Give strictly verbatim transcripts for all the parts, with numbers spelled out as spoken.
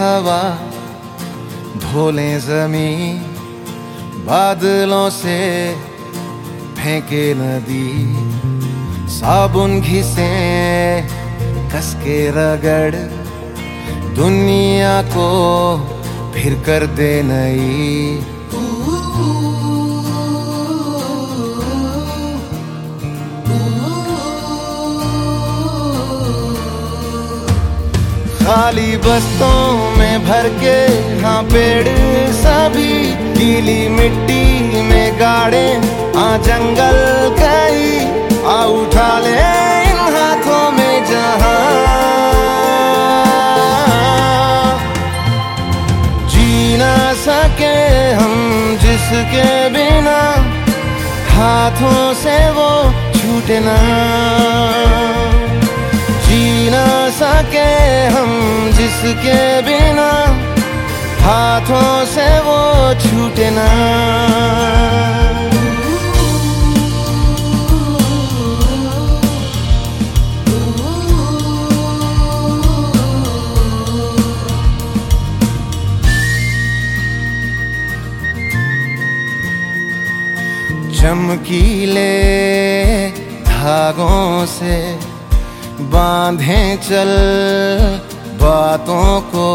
हवा धोले जमीन, बादलों से फेंके नदी, साबुन घिसे कसके रगड़, दुनिया को फिर कर दे नई। खाली बस्तों में भर के हाँ पेड़ सभी, गीली मिट्टी में गाड़े आ जंगल कई, आ उठा ले इन हाथों में जहां। जी ना सके हम जिसके बिना, हाथों से वो छूटे ना। जी ना सके हम जिसके बिना, हाथों से वो छूटे ना। चमकीले धागों से बांधे चल बातों को,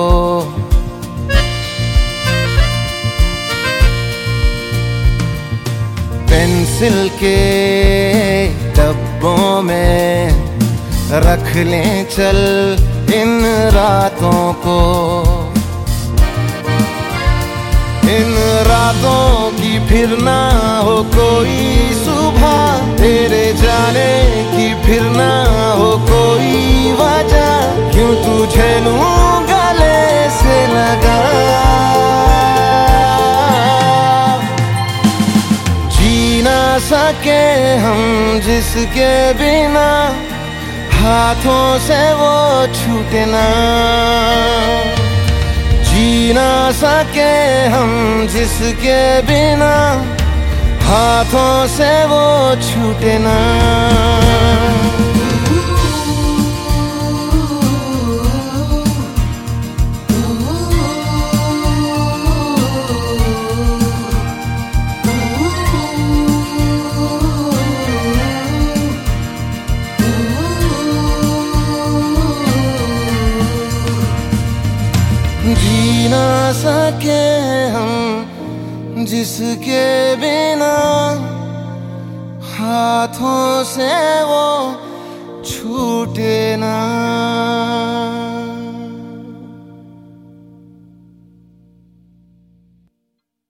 पेंसिल के डब्बों में रख लें चल इन रातों को। इन रातों की फिर ना हो कोई सुबह, तेरे जाने की फिर ना हो कोई वजह, क्यों तुझे लूं गले से लगा। जी ना सके हम जिसके बिना, हाथों से वो छूटे ना। जी ना सके हम जिसके बिना, हाथों से वो छूटे ना। जी ना सके हम जिसके बिना, हाथों से वो छूटे ना।